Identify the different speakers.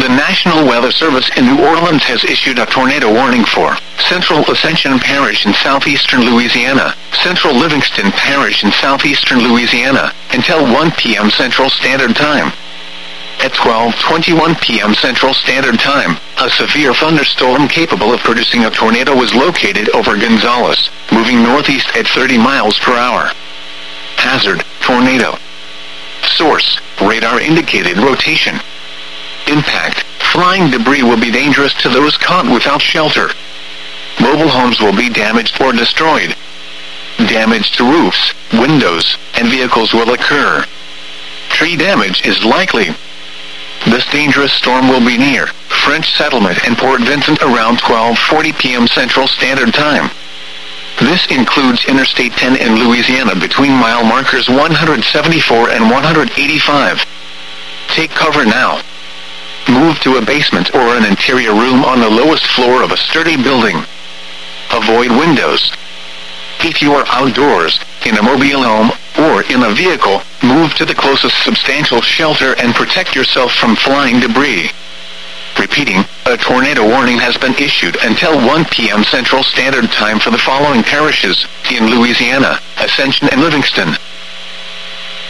Speaker 1: The National Weather Service in New Orleans has issued a tornado warning for Central Ascension Parish in southeastern Louisiana, Central Livingston Parish in southeastern Louisiana, until 1 p.m. Central Standard Time. At 12:21 p.m. Central Standard Time, a severe thunderstorm capable of producing a tornado was located over Gonzales, moving northeast at 30 miles per hour. Hazard, tornado. Source, radar indicated rotation. Impact, flying debris will be dangerous to those caught without shelter. Mobile homes will be damaged or destroyed. Damage to roofs, windows, and vehicles will occur. Tree damage is likely. This dangerous storm will be near French Settlement and Port Vincent around 12:40 p.m. Central Standard Time. This includes Interstate 10 in Louisiana between mile markers 174 and 185. Take cover now. Move to a basement or an interior room on the lowest floor of a sturdy building. Avoid windows. If you are outdoors, in a mobile home, or in a vehicle, move to the closest substantial shelter and protect yourself from flying debris. Repeating, a tornado warning has been issued until 1 p.m. Central Standard Time for the following parishes in Louisiana: Ascension and Livingston.